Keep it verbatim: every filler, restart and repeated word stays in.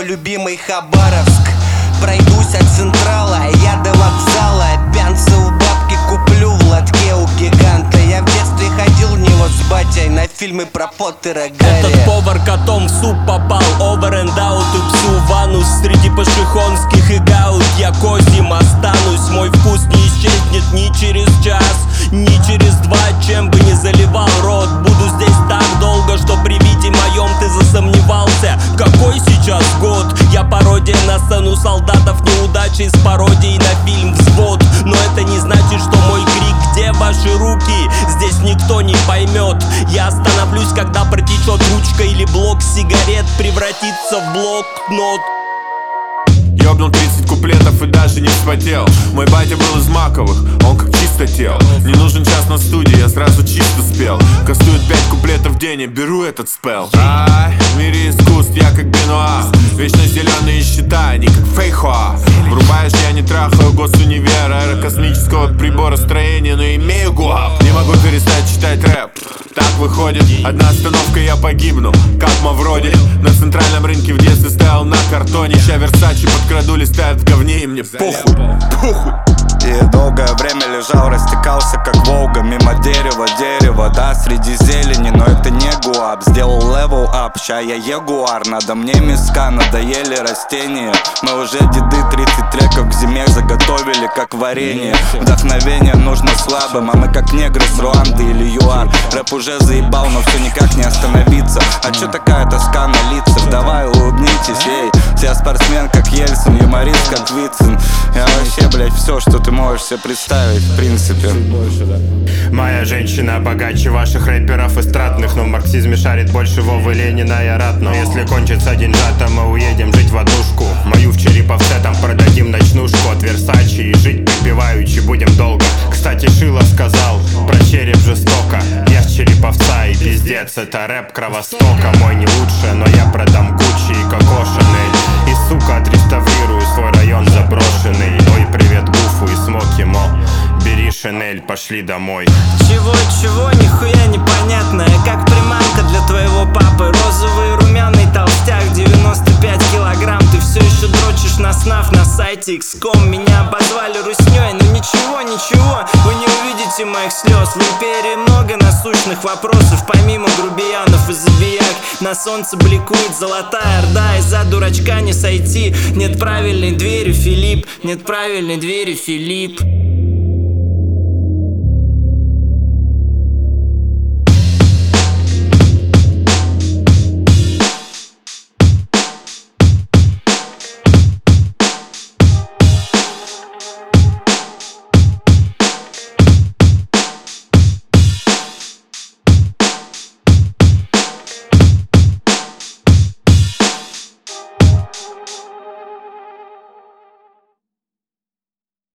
любимый Хабаровск. Пройдусь от Централа, я до вокзала. Пянцев бабки куплю в лотке у гиганта. Я в детстве ходил в него с батей на фильмы про Поттера Гарри. Этот повар котом в суп попал, over and out, и псу в анус. Среди пашихонских и гаут я козьим останусь. Мой вкус не исчезнет ни через час, ни через два. Чем бы ни заливал рот, буду здесь так долго, что при виде моем ты засомневался. Какой сейчас год? Я пародия на сцену солдатов неудачи с пародией на фильм «Взвод». Но это не значит, что мой крик «Где ваши руки?» здесь никто не поймет. Я остановлюсь, когда протечет ручка или блок сигарет превратится в блокнот. Ёбнул тридцать куплетов и даже не вспотел. Мой батя был из Маковых, он как чистотел. Не нужен час на студии, я сразу чисто спел. Кастует пять куплетов в день, я беру этот спел. Ай, в мире искусств я как Бенуа. Вечно зеленые счета, они как Фейхоа. Врубаешь, я не трахаю госунивер аэрокосмического прибора строения, но имею гуап. Не могу перестать читать рэп. Так выходит, одна остановка, я погибну, как Мавроди. На центральном рынке в детстве стоял на картоне. Ща Версачи подкраду, листают в говне, и мне похуй, похуй. И долгое время лежал, растекался как Волга. Мимо дерева, дерева, да, среди зелени. Но это не гуап, сделал левел ап. Ща я ягуар, надо мне миска, надоели растения. Мы уже деды тридцать треков к зиме заготовили, как варенье. Вдохновение нужно слабым, а мы как негры с Руанды или ЮАР. Рэп уже заебал, но все никак не остановиться. А чё такая тоска на лицах? Давай улыбнитесь, эй. Все спортсмен как Ельцин, юморист как Вицин. Я вообще, блять, все, что ты можешь себе представить, в принципе. Моя женщина богаче ваших рэперов эстрадных, но в марксизме шарит больше Вовы, Ленина и Арат. Но если кончится деньжата, мы уедем жить в однушку. Мою в Череповце там продадим ночнушку от Версачи. И жить припеваючи будем долго. Кстати, Шило сказал про череп жестоко. Я с Череповца и пиздец, это рэп Кровостока. Мой не лучше, но я продам Гуччи и Коко Шанель. И сука отреставрирую свой район заброшенный. Ой, привет Гуфу и Смоки Мо. Бери Шинель, пошли домой. Чего-чего, нихуя непонятно. Как приманка для твоего папы. Розовый румяный толстяк, девяносто пять килограмм. Ты все еще дрочишь на снав на сайте икс ком. Меня обозвали русней, но ничего, ничего. Вы не увидите моих слез. В империи много насущных вопросов. Помимо грубиянов и забияк, на солнце бликует золотая орда. И за дурачка не сойти. Нет правильной двери, Филипп. Нет правильной двери, Филипп.